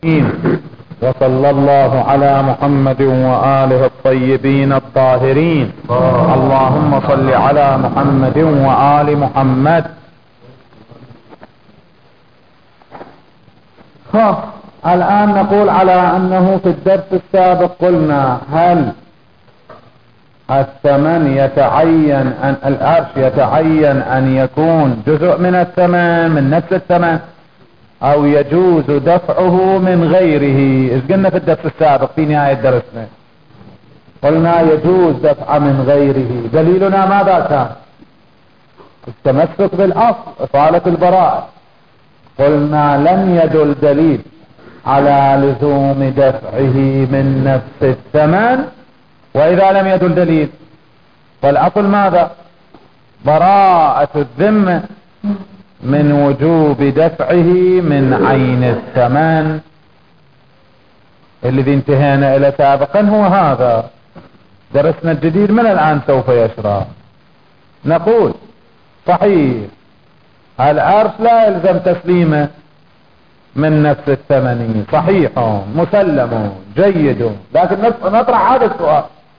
وصلى الله على محمد وآله الطيبين الطاهرين. اللهم صل على محمد وآل محمد. الآن نقول على أنه في الدرس السابق قلنا هل الثمن يتعين أن العرش يتعين أن يكون جزء من الثمن من نفس الثمن أو يجوز دفعه من غيره. إذ قلنا في الدرس السابق في نهاية درسنا قلنا يجوز دفع من غيره. دليلنا ماذا كان؟ التمسك بالأصل إطالة البراءة. قلنا لم يدل دليل على لزوم دفعه من نفس الثمن. وإذا لم يدل دليل فالأصل ماذا؟ براءة الذمة من وجوب دفعه من عين الثمن. الذي انتهينا إلى سابقا هو هذا. درسنا الجديد من الآن سوف يشرع. نقول صحيح العرش لا يلزم تسليمه من نفس الثمن، صحيح مسلم جيد، لكن نطرح هذا السؤال: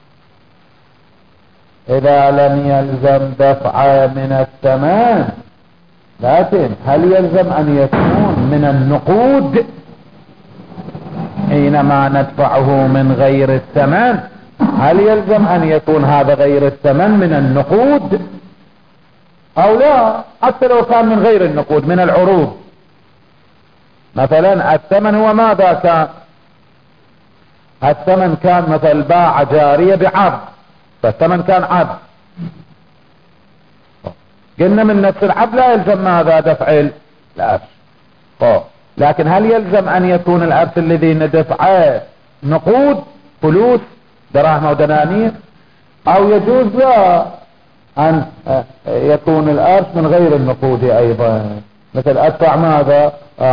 إذا لم يلزم دفع من الثمن لكن هل يلزم أن يكون من النقود حينما ندفعه من غير الثمن؟ هل يلزم أن يكون هذا غير الثمن من النقود أو لا؟ حتى لو كان من غير النقود من العروض. مثلا الثمن هو ماذا كان؟ الثمن كان مثل باع جارية بعرض، فالثمن كان عرض. قلنا من نفس العرض لا يلزم ماذا؟ دفع العرش. لكن هل يلزم أن يكون العرش الذي ندفعه نقود فلوس دراهم ودنانير، أو يجوز لا أن يكون العرش من غير النقود أيضا؟ مثل أدفع ماذا؟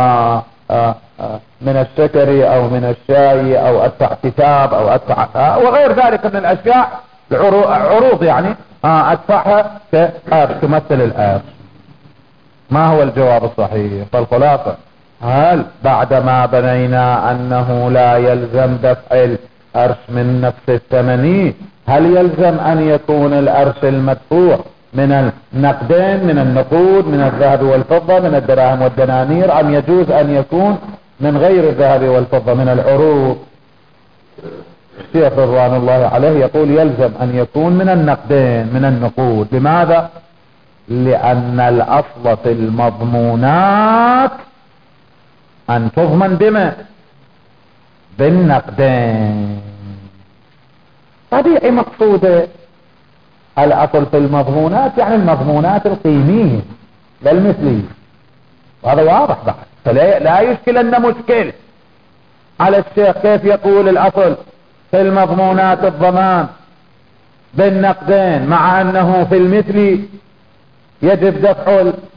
من الشكر أو من الشاي أو أدفع كتاب أو أدفع وغير ذلك من الأشياء عروض يعني أدفعها كعرش تمثل العرش. ما هو الجواب الصحيح؟ فالخلاصة هل بعدما بنينا أنه لا يلزم دفع العرش من نفس الثمن هل يلزم أن يكون العرش المدفوع من النقدين من النقود من الذهب والفضة من الدراهم والدنانير، أم يجوز أن يكون من غير الذهب والفضة من العروض؟ الشيخ رضوان الله عليه يقول يلزم أن يكون من النقدين من النقود. لماذا؟ لأن الأصل في المضمونات أن تضمن بما بالنقدين. طبيعي مقصوده الأصل في المضمونات يعني المضمونات القيمية لا المثلية، وهذا واضح بعد. فلا يشكل أن مشكل على الشيخ كيف يقول الأصل في المضمونات الضمان بالنقدين مع أنه في المثل يجب دفع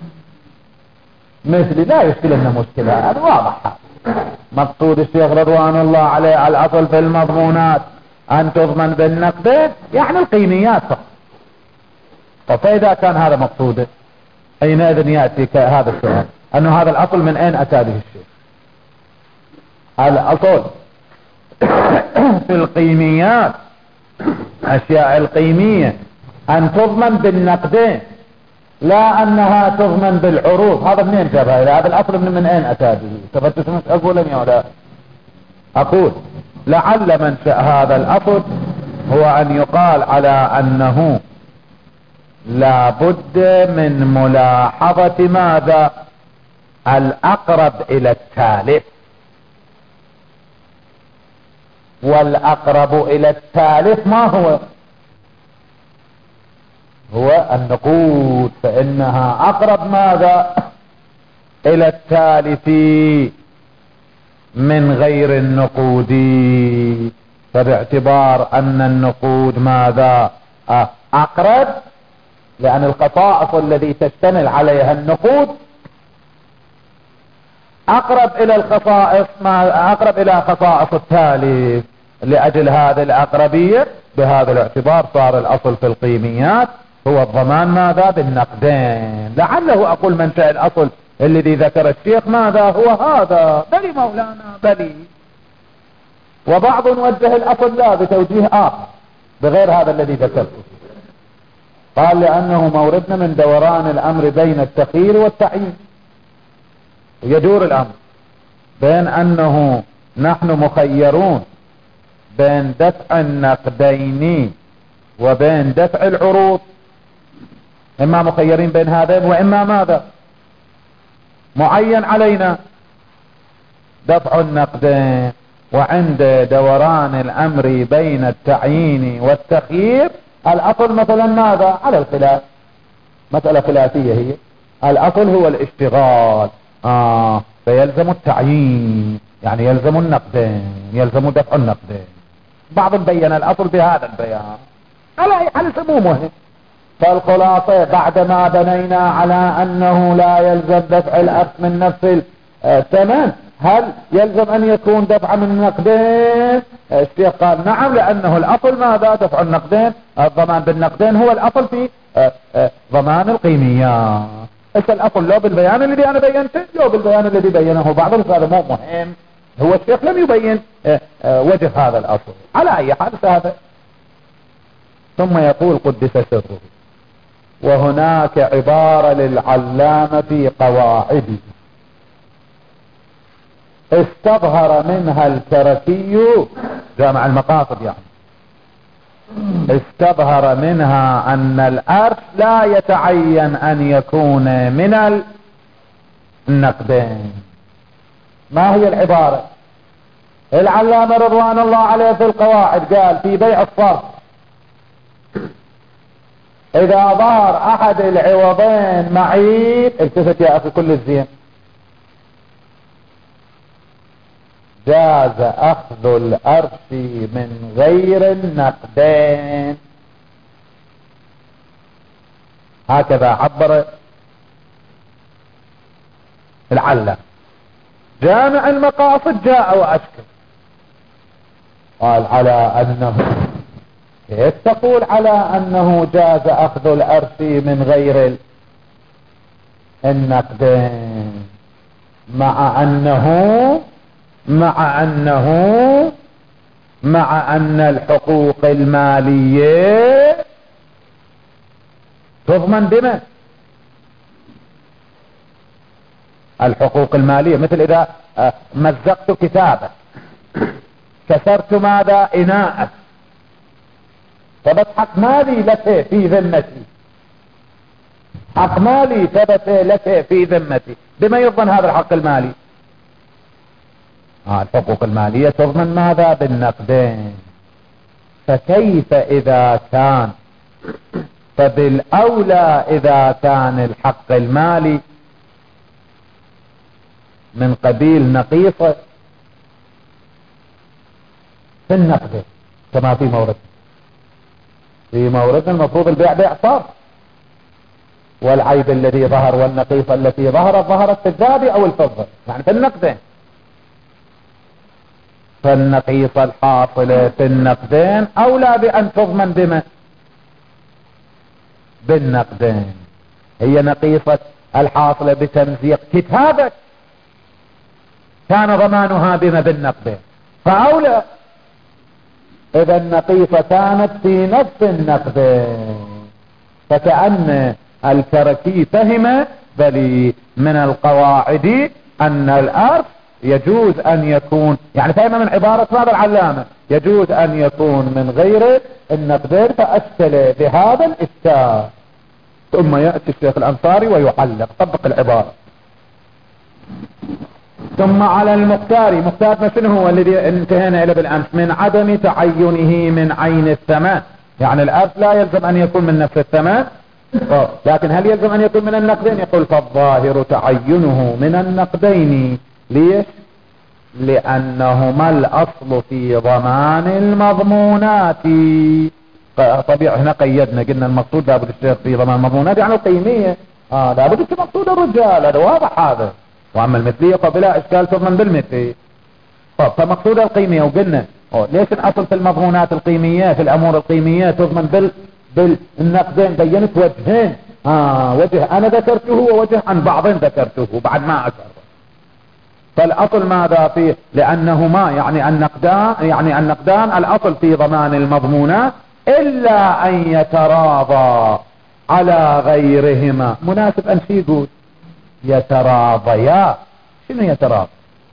المثل. لا يشكل أن مشكلة، هذا واضح. مقصود الشيخ رضوان الله عليه الأصل في المضمونات أن تضمن بالنقدين يعني القيميات فقط. فإذا كان هذا مقصوده حينئذ يأتي هذا السؤال أنه هذا الأصل من أين أتى به الشيخ؟ الأصل في القيميات أشياء القيمية أن تضمن بالنقدين لا أنها تضمن بالعروض. هذا منين جابها؟ هذا الأصل من أين أتى به؟ تفتش مش أقول يا ولا أقول لعل منشأ هذا الأصل هو أن يقال على أنه لا بد من ملاحظة ماذا؟ الأقرب إلى التالف. والأقرب إلى التالف ما هو؟ هو النقود، فإنها أقرب ماذا؟ إلى التالف من غير النقود. فباعتبار أن النقود ماذا؟ أقرب، لأن الخصائص الذي تشتمل عليها النقود أقرب إلى الخصائص أقرب إلى خصائص التالف. لأجل هذه الأقربية بهذا الاعتبار صار الأصل في القيميات هو الضمان ماذا؟ بالنقدين. لعله أقول منشأ الأصل الذي ذكر الشيخ ماذا هو هذا؟ بلي مولانا بلي. وبعض وجه الأصل لا بتوجيه آخر بغير هذا الذي ذكرته، قال لأنه موردنا من دوران الأمر بين التخيير والتعيين، يدور الأمر بين أنه نحن مخيرون بين دفع النقدين وبين دفع العروض، إما مخيرين بين هذين وإما ماذا معين علينا دفع النقدين. وعند دوران الأمر بين التعيين والتخيير الأصل مثلا ماذا على الخلاف، مسألة خلافية هي، الأصل هو الاشتغال فيلزم التعيين، يعني يلزم النقدين، يلزم دفع النقدين. بعض بين الأصل بهذا البيان، على أي حال مو مهم. فالخلاصة بعدما بنينا على أنه لا يلزم دفع الأرث من نفس الثمن، هل يلزم أن يكون دفع من النقدين؟ الشيخ قال نعم، لأنه الأصل ماذا دفع النقدين، الضمان بالنقدين هو الأصل في ضمان القيميات. ايش الأصل؟ لو بالبيان الذي أنا بينته، لو بالبيان الذي بينه بعض، هذا مو مهم، هو الشيخ لم يبين وجه هذا الأصل. على أي حال هذا. ثم يقول قدس سره: وهناك عبارة للعلامة في قواعده استظهر منها الكركي، جامع المقاصد يعني، استظهر منها أن الأرث لا يتعين أن يكون من النقدين. ما هي العبارة؟ العلامة رضوان الله عليه في القواعد قال في بيع الصرف إذا ظهر أحد العوضين معيب، التفت يا أخي كل الزين، جاز أخذ الأرث من غير النقدين. هكذا عبر العلامة. جامع المقاصد جاء وأشكل قال على أنه، كيف تقول على أنه جاز أخذ الأرث من غير النقدين مع أن الحقوق المالية تضمن بما الحقوق المالية، مثل إذا مزقت كتابة، كسرت ماذا إناء، ثبت حق مالي لك في ذمتي، حق مالي ثبت لك في ذمتي، بما يضمن هذا الحق المالي؟ الحقوق المالية تضمن ماذا؟ بالنقدين. فكيف إذا كان، فبالأولى إذا كان الحق المالي من قبيل نقيصة في النقد، كما في مورد المفروض البيع بيع صار، والعيب الذي ظهر والنقيصة التي ظهرت في الذهب أو الفضة، يعني في النقدين. فالنقيصة الحاصلة في النقدين أولى بأن تضمن بما بالنقدين. هي نقيصة الحاصلة بتمزيق كتابك كان ضمانها بما بالنقدين، فأولى إذا النقيصة كانت في نفس النقدين. فكأن الكركي فهم بل من القواعد أن الأرث يجوز أن يكون، يعني فهم من عبارة هذا العلامة يجوز أن يكون من غير النقدين، فأشكل بهذا الإشكال. ثم يأتي الشيخ الأنصاري ويعلق طبق العبارة. ثم على المختار، مختارنا شنو هو الذي انتهينا إلى بالأمس؟ من عدم تعينه من عين الثمن، يعني الأرث لا يلزم أن يكون من نفس الثمن، لكن هل يلزم أن يكون من النقدين؟ يقول فالظاهر تعينه من النقدين. ليش؟ لأنهما الأصل في ضمان المضمونات. طبيعي هنا قيدنا قلنا المقصود لابد الشيخ في ضمان المضمونات يعني القيمية، لابد الشيخ مقصود الرجال، هذا واضح هذا. وأما المثلية فبلا إشكال تضمن بالمثلية. فمقصود القيمية، وقلنا ليش الأصل في المضمونات القيمية، في الأمور القيمية تضمن بالنقدين، بينت وجهين، وجه انا ذكرته ووجه عن بعض ذكرته بعد ما اشرت. فالاصل ماذا فيه؟ لانهما يعني النقدان الاصل في ضمان المضمونات الا ان يتراضى على غيرهما. مناسب ان شي يقول يتراضيا. شنو يتراضى؟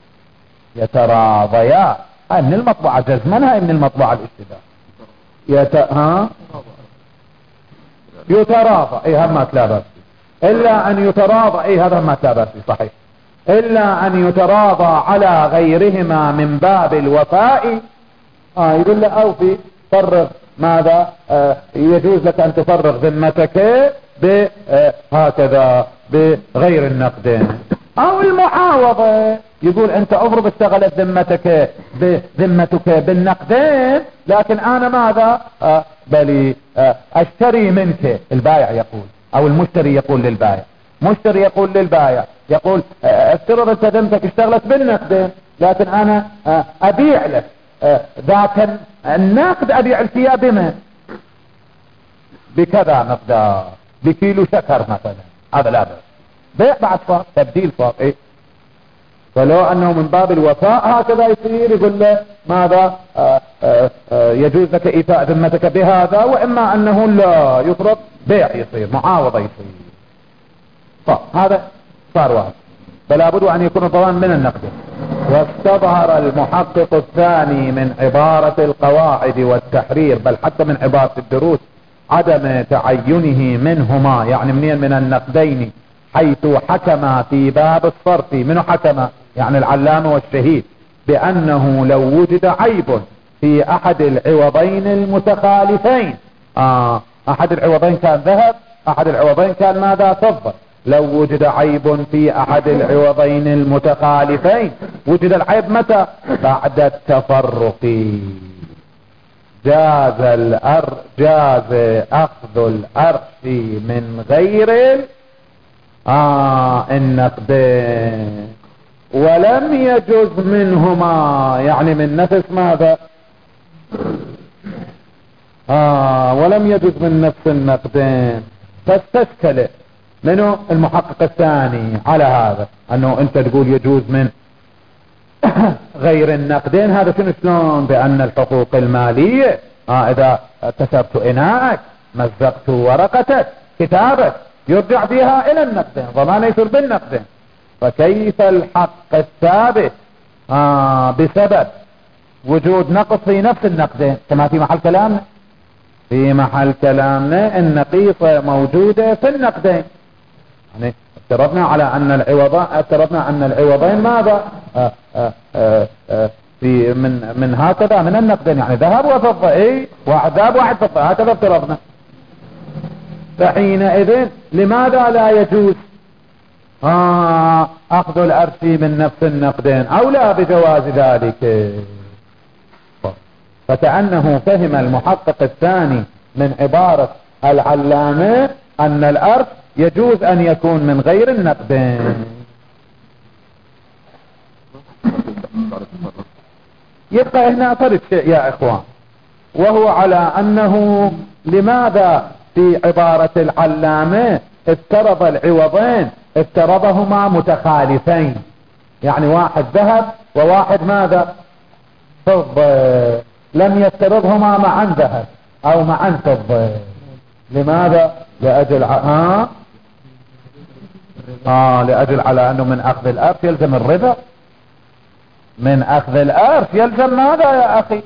يتراضيا هاي من المطبعة جزما، هاي من المطبعة الاشتباه. يتراضى اي هم ما تلابس الا ان يتراضى اي هذا ما تلابس صحيح. الا ان يتراضى على غيرهما من باب الوفاء. يقول له اوفي فرغ ماذا يجوز لك ان تفرغ ذمتك هكذا بغير النقدين. او المعاوضة يقول انت افرض اشتغلت ذمتك بالنقدين لكن انا ماذا بلي اشتري منك. البائع يقول او المشتري يقول للبائع، مشتري يقول للبائع يقول افترض انت ذمتك اشتغلت بالنقدين لكن انا ابيع لك ذاك النقد، ابيع الثياب بما بكذا مقدار بكيلو شكر مثلا. هذا لا بأس، بيع بعد صار تبديل صار ايه. فلو انه من باب الوفاء هكذا يصير يقول له ماذا يجوز لك ايفاء ذمتك بهذا، واما انه لا يفرض بيع يصير معاوضة يصير. هذا صار واحد. فلا بد ان يكون الضمان من النقد. واستظهر المحقق الثاني من عبارة القواعد والتحرير بل حتى من عبارة الدروس عدم تعينه منهما، يعني منين من النقدين، حيث حكم في باب الصرف. منه حكم؟ يعني العلامة والشهيد، بأنه لو وجد عيب في أحد العوضين المتخالفين. أحد العوضين كان ذهب، أحد العوضين كان ماذا؟ فضة. لو وجد عيب في أحد العوضين المتخالفين، وجد العيب متى؟ بعد التفرق. جاز أخذ الأرش من غير النقدين، ولم يجز منهما، يعني من نفس ماذا؟ ولم يجز من نفس النقدين. فاستشكل منه المحقق الثاني على هذا، انه انت تقول يجوز من غير النقدين. هذا شلون؟ بان الحقوق المالية اذا كسرت اناءك، مزقت ورقتك، كتابك، يرجع فيها الى النقدين، ضمان يصير بالنقدين. فكيف الحق الثابت بسبب وجود نقص في نفس النقدين؟ كما في محل كلامنا، في محل كلامنا النقيصة موجودة في النقدين. يعني افترضنا على ان العوضين ماذا في من هكذا من النقدين، يعني ذهب وفضة، اي واحد ذهب واحد فضة، هكذا افترضنا. فحينئذ لماذا لا يجوز اخذ الارش من نفس النقدين؟ او لا بجواز ذلك. فكأنه فهم المحقق الثاني من عبارة العلامة ان الارش يجوز ان يكون من غير النقدين. يبقى هنا فرق شيء يا اخوان، وهو على انه لماذا في عبارة العلامة افترض العوضين، افترضهما متخالفين، يعني واحد ذهب وواحد ماذا؟ فضة. لم يفترضهما معا ذهب او معا فضة. لماذا؟ لأجل لأجل على انه من اخذ الارث يلزم الربا. من اخذ الارث يلزم ماذا يا اخي؟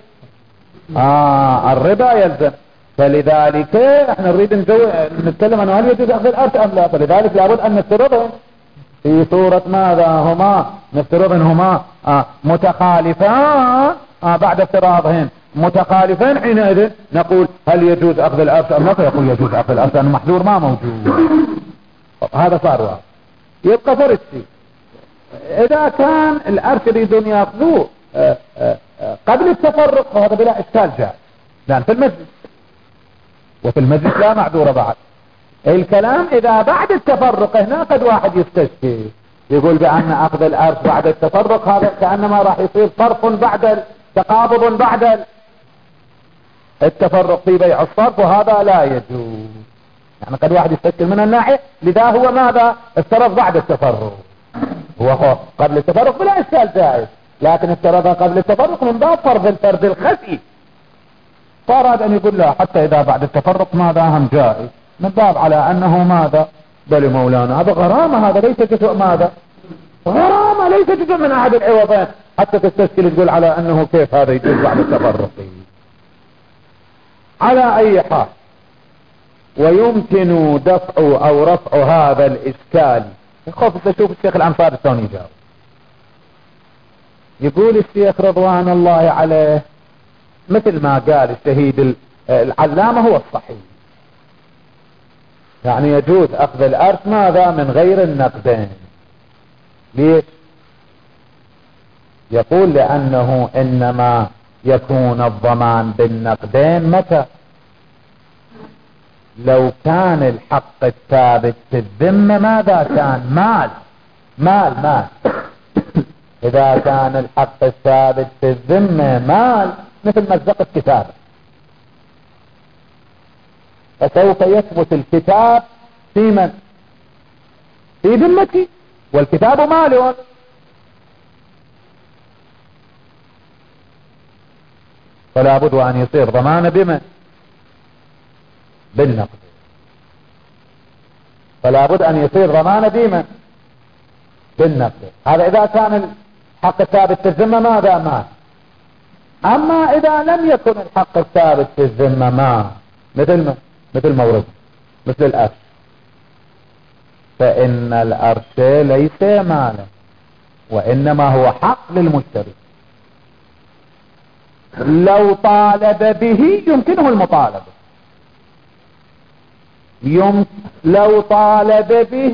الربا يلزم. فلذلك احنا نريد نتكلم انه هل يجوز اخذ الارث ام لا. فلذلك لابد ان نفترضهم في صورة ماذا هما؟ نفترض انهما متخالفان. بعد افتراضهم متخالفين حينئذ نقول هل يجوز اخذ الارث ام لا؟ فيقول يجوز اخذ الارث لانه محذور ما موجود. هذا صار واحد. يبقى فرق شيء، اذا كان الارث يريدون ياخذوه قبل التفرق فهذا بلا اشكال جاء، لان في المجلس، وفي المجلس لا معذور بعد. الكلام اذا بعد التفرق هنا قد واحد يستشكي يقول بان اخذ الارث بعد التفرق هذا كأنما راح يصير صرف بعد تقابض بعد التفرق في بيع الصرف، وهذا لا يجوز. يعني قد واحد يستشكل من الناحية، لذا هو ماذا افترض بعد التفرق، هو قبل التفرق بلا اشكال جائز، لكن افترضها قبل التفرق من باب فرض الفرد الخفي، فأراد ان يقول لا حتى اذا بعد التفرق ماذا هم جائز، من باب على انه ماذا بل مولانا هذا غرامة، هذا ليس جزء ماذا غرامة، ليس جزء من احد العوضين حتى تستشكل تقول على انه كيف هذا يجوز بعد التفرق. على اي حال، ويمكن دفع او رفع هذا الاشكال. خوف تشوف الشيخ الانصاري شلون يجاوب. يقول الشيخ رضوان الله عليه مثل ما قال الشهيد العلامة هو الصحيح، يعني يجوز اخذ الارث ماذا من غير النقدين. ليش؟ يقول لانه انما يكون الضمان بالنقدين متى؟ لو كان الحق الثابت في الذمة ماذا كان؟ مال إذا كان الحق الثابت في الذمة مال مثل مزق الكتاب، فسوف يثبت الكتاب في من؟ في ذمتي، والكتاب مال، فلا بد أن يصير ضمان بمن؟ بالنقد. فلا بد أن يصير ضمان بمن؟ بالنقد. هذا إذا كان الحق الثابت في الذمة ماذا؟ مال. أما إذا لم يكن الحق الثابت في الذمة مال، مثل من؟ مثل مورد، مثل الأرش، فإن الأرش ليس مالا وإنما هو حق للمشتري، لو طالب به يمكنه المطالبة، لو طالب به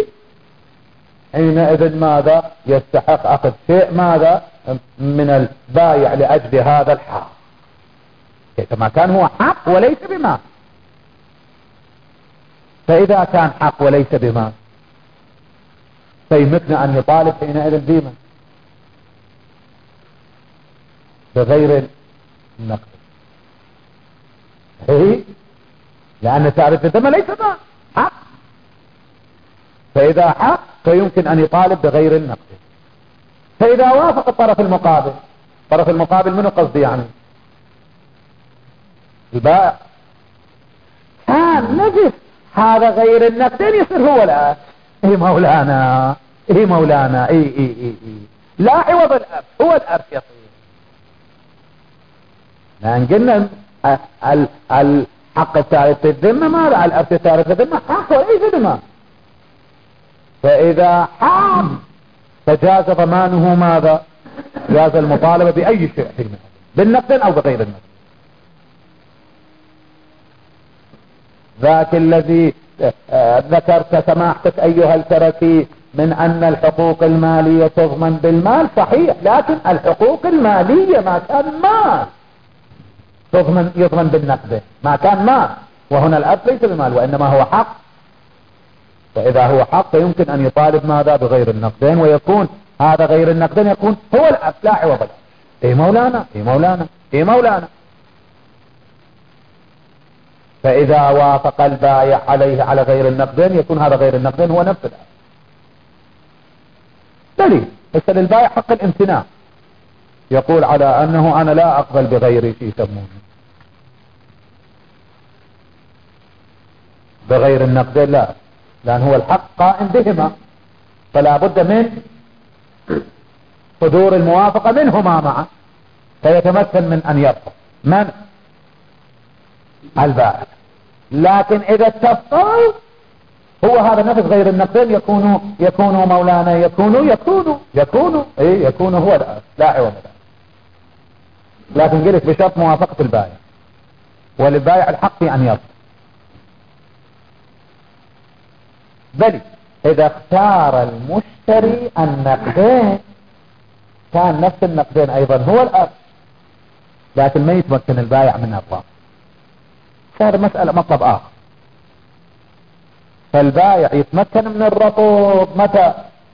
حينئذ ماذا؟ يستحق أخذ شيء ماذا؟ من البايع لأجل هذا الحق، كما كان هو حق وليس بمال. فإذا كان حق وليس بمال فيمكن أن يطالب حينئذ بما؟ بغير النقد. لأن تعرف الذمة ليس مال، حق، فإذا حق فيمكن أن يطالب بغير النقد. فإذا وافق الطرف المقابل، الطرف المقابل منه قصدي يعني البائع، كان نجس هذا غير النقدين يصير هو الأرث. مولانا مولانا لا عوض الأرث، هو الأرث يصير. لأن قلنا الحق الثالث في الذمة ماذا؟ الأرث الثالث في الذمة حق وليس ذمة. فإذا حق فجاز ضمانه ماذا؟ جاز المطالبة بأي شيء حينئذ، بالنقد أو بغير النقد. ذاك الذي ذكرت سماحتك أيها الكركي من أن الحقوق المالية تضمن بالمال، صحيح، لكن الحقوق المالية ما كان مال يضمن بالنقد، ما كان مال، وهنا الأرث ليس بمال وإنما هو حق. فإذا هو حق يمكن أن يطالب ماذا؟ بغير النقدين، ويكون هذا غير النقدين يكون هو الأرث لا عوض له. مولانا. فإذا وافق البائع عليه على غير النقدين يكون هذا غير النقدين هو نفس الأرث. دليل اسأل البائع حق الامتناع، يقول على أنه أنا لا أقبل بغيري شيء يسمونه بغير النقدين، لا، لأن هو الحق قائم بهما، فلا بد من صدور الموافقة منهما معا فيتمكن من أن يبقى من؟ البائع. لكن إذا اتفقوا هو هذا نفس غير النقدين يكون مولانا يكون هو الأرث لا عوض له، لكن قلت بشرط موافقة البائع، وللبائع الحق في أن يبقى. بل إذا اختار المشتري النقدين كان نفس النقدين أيضا هو الأرث، لكن ما يتمكن البائع من الرفض. هذا مسألة مطلب آخر. فالبائع يتمكن من الرفض متى؟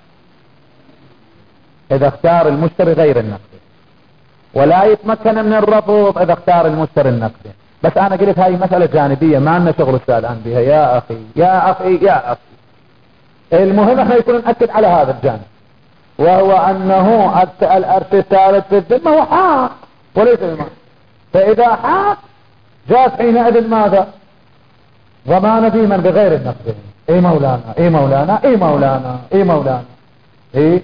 إذا اختار المشتري غير النقدين، ولا يتمكن من الرفض إذا اختار المشتري النقدين. بس انا قلت هاي مسألة جانبية ما لنا شغل الان بها. يا اخي يا اخي يا اخي، المهم احنا يكون نأكد على هذا الجانب، وهو انه الارث الثالث في الذمة هو حق وليس بمعنى. فاذا حق جاءت حينئذ ماذا؟ ضمان ديما بغير النقدين. اي مولانا اي مولانا اي مولانا اي مولانا اي،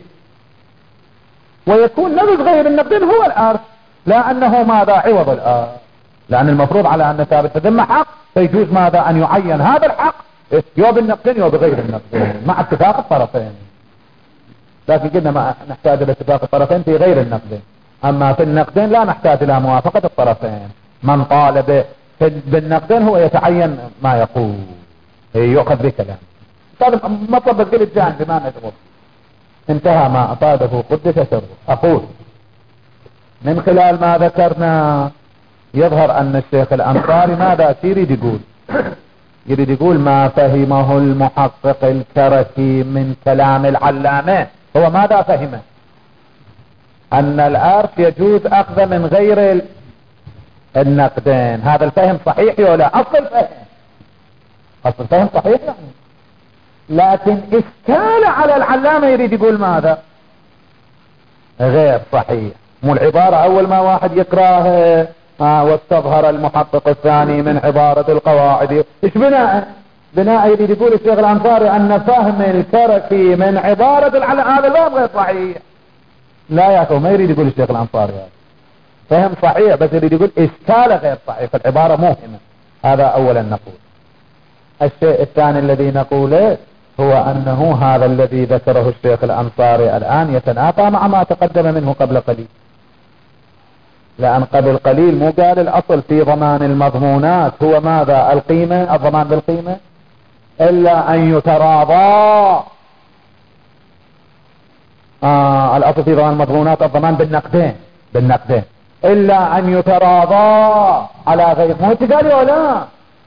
ويكون نبذ غير النقدين هو الارث، لا انه ماذا؟ عوض الارث، لان المفروض على ان ثابت في الذمة حق، فيجوز ماذا؟ ان يعين هذا الحق يو بالنقدين يو بغير النقدين مع اتفاق الطرفين. لكن قلنا ما نحتاج الى اتفاق الطرفين في غير النقدين، اما في النقدين لا نحتاج الى موافقة الطرفين. من طالب بالنقدين هو يتعين ما يقول يؤخذ بكلام. هذا مطلب القل الجانب ما نجمه. انتهى ما أطابه قدس سره. أقول من خلال ما ذكرنا يظهر أن الشيخ الأنصاري ماذا يريد يقول؟ يريد يقول ما فهمه المحقق الكركي من كلام العلامة. هو ماذا فهمه؟ أن الأرث يجوز أخذ من غير النقدين. هذا الفهم صحيح ولا؟ أصل الفهم صحيح يعني، لكن إشكال على العلامة يريد يقول ماذا؟ غير صحيح. مو العبارة أول ما واحد يقراها واستظهر المحقق الثاني من عبارة القواعد، إيش بناء يريد يقول الشيخ الأنصاري أن فهم الكركي من عبارة العلامة هذا الفهم غير صحيح. لا يا أخي ما يريد يقول الشيخ الأنصاري هذا فهم صحيح، بس يريد يقول إشكال غير صحيح، فالعبارة موهمة. هذا أولا نقول. الشيء الثاني الذي نقوله هو أنه هذا الذي ذكره الشيخ الأنصاري الآن يتنافى مع ما تقدم منه قبل قليل، لأن قبل قليل مو قال الأصل في ضمان المضمونات هو ماذا؟ القيمة، الضمان بالقيمة، إلا أن يتراضى. الأصل في ضمان المضمونات الضمان بالنقدين إلا أن يتراضى على غير. مو تقال ولا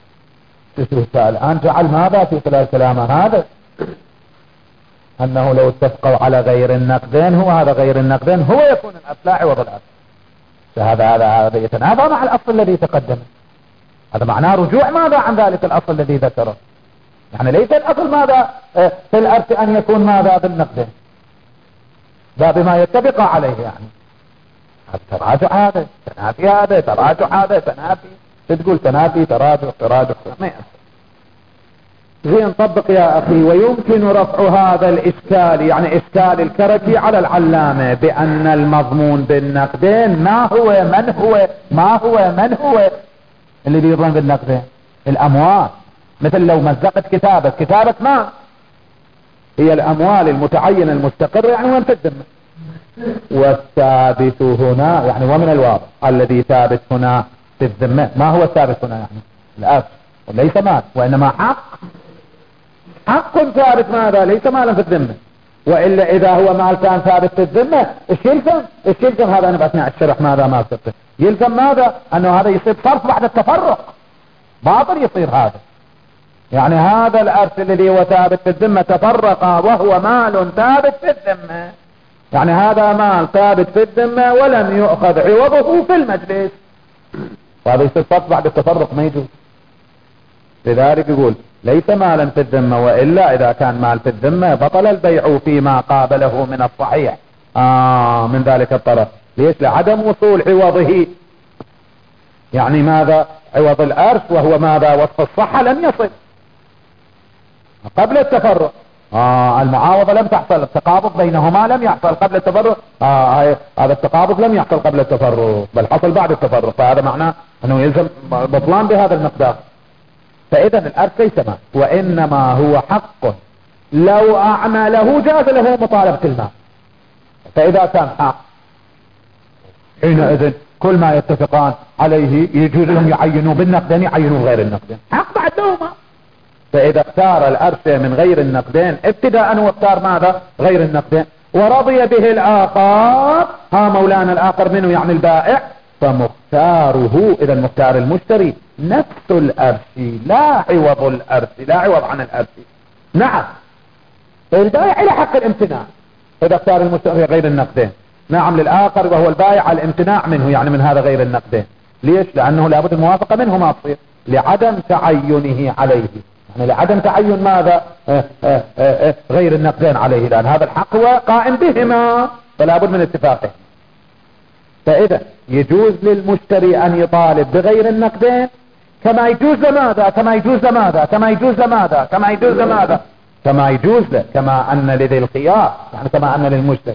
الآن جعل ماذا في خلال كلامه هذا؟ أنه لو اتفقوا على غير النقدين هذا غير النقدين هو يكون الأصل لا عوض الأصل. هذا يتنافى مع الأصل الذي تقدم. هذا معناه رجوع ماذا عن ذلك الأصل الذي ذكره. يعني ليس الأصل ماذا في الأرث أن يكون ماذا بالنقدين، لا بما يتفق عليه. يعني تراجع هذا تنافي، هذا تراجع هذا تنافي، تقول تنافي تراجع ما يصير. زين نطبق يا أخي. ويمكن رفع هذا الإشكال، يعني إشكال الكركي على العلامة بأن المضمون بالنقدين ما هو من هو اللي بيضمن بالنقدين؟ الأموال. مثل لو مزقت كتابة ما هي الأموال المتعينة المستقرة، يعني وين تقدم. والثابت هنا يعني ومن الواضح الذي ثابت هنا في الذمة. ما هو الثابت هنا؟ يعني الأصل وليس مال، وإنما حق ثابت ماذا؟ ليس مالا في الذمة. وإلا إذا هو مال كان ثابت في الذمة إيش يلزم هذا؟ أنا بأثناء الشرح ماذا ما صدق يلزم ماذا؟ أنه هذا يصير صرف بعد التفرق، باطل يصير هذا. يعني هذا الأرث الذي هو ثابت في الذمة تفرق وهو مال ثابت في الذمة، يعني هذا مال ثابت في الذمة ولم يؤخذ عوضه في المجلس، وهذا يصير صرف بعد التفرق ما يجوز. لذلك يقول ليس مالا في الذمة، وإلا إذا كان مال في الذمة بطل البيع فيما قابله من الصحيح من ذلك الطرف. ليش؟ لعدم وصول عوضه. يعني ماذا؟ عوض الأرث وهو ماذا؟ وصف الصحة لم يصل قبل التفرق. المعاوضة لم تحصل، التقابض بينهما لم يحصل قبل التفرق. هذا التقابض لم يحصل قبل التفرق بل حصل بعد التفرق، فهذا معناه أنه يلزم بطلان بهذا المقدار. فإذا الأرث ليس مال، وإنما هو حق لو أعمله جاز له مطالبة المال. فإذا كان حق حينئذ كل ما يتفقان عليه يجوز لهم يعينوا بالنقدين يعينوا غير النقدين، حق بعدهما. فإذا اختار الأرث من غير النقدين ابتداء واختار ماذا؟ غير النقدين، ورضي به الآخر، مولانا الآخر منه يعني البائع، فمختاره إذا مختار المشتري نفس الأرث لا عوض الأرث، لا عوض عن الأرث. نعم البائع إلى حق الامتناع إذا اختار المشتري غير النقدين، نعم للآخر وهو البائع على الامتناع منه يعني من هذا غير النقدين. ليش؟ لأنه لابد الموافقة منه ما تصير لعدم تعينه عليه، يعني لعدم تعين ماذا؟ غير النقدين عليه، لأن هذا الحق هو قائم بهما فلا بد من اتفاقه. فإذا يجوز للمشتري أن يطالب بغير النقدين كما يجوز لماذا؟ كما يجوز لماذا؟ كما يجوز لماذا؟ كما يجوز لماذا؟ كما يجوز له، كما أن لذي الخيار، يعني كما أن للمشتري